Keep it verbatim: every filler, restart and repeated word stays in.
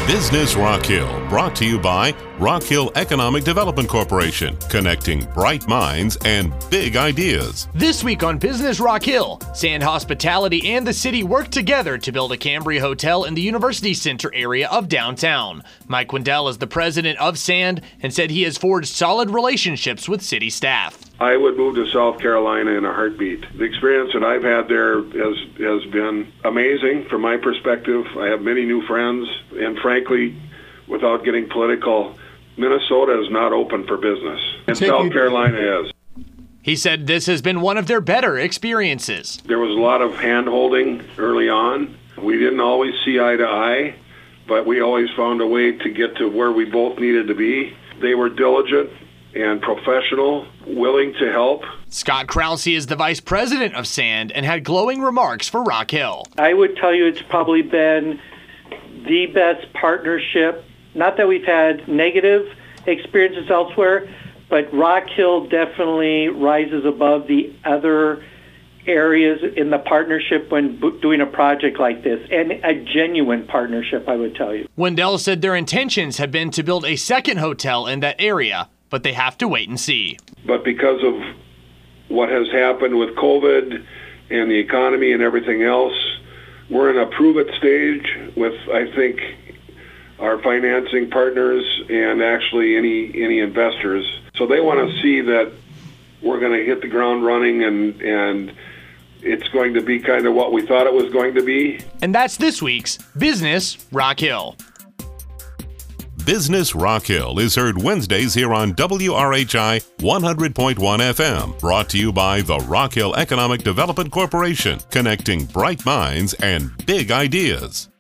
Business Rock Hill, brought to you by Rock Hill Economic Development Corporation, connecting bright minds and big ideas. This week on Business Rock Hill, Sand Hospitality and the city worked together to build a Cambria hotel in the University Center area of downtown. Mike Wendell is the president of Sand and said he has forged solid relationships with city staff. I would move to South Carolina in a heartbeat. The experience that I've had there has has been amazing from my perspective. I have many new friends, and frankly, without getting political, Minnesota is not open for business, and South Carolina is. He said this has been one of their better experiences. There was a lot of hand-holding early on. We didn't always see eye to eye, but we always found a way to get to where we both needed to be. They were diligent and professional, willing to help. Scott Krause is the vice president of Sand and had glowing remarks for Rock Hill. I would tell you it's probably been the best partnership. Not that we've had negative experiences elsewhere, but Rock Hill definitely rises above the other areas in the partnership when doing a project like this, and a genuine partnership, I would tell you. Wendell said their intentions have been to build a second hotel in that area, but they have to wait and see. But because of what has happened with COVID and the economy and everything else, we're in a prove-it stage with, I think, our financing partners and actually any any investors. So they want to see that we're going to hit the ground running and and it's going to be kind of what we thought it was going to be. And that's this week's Business Rock Hill. Business Rock Hill is heard Wednesdays here on W R H I one hundred point one F M, brought to you by the Rock Hill Economic Development Corporation, connecting bright minds and big ideas.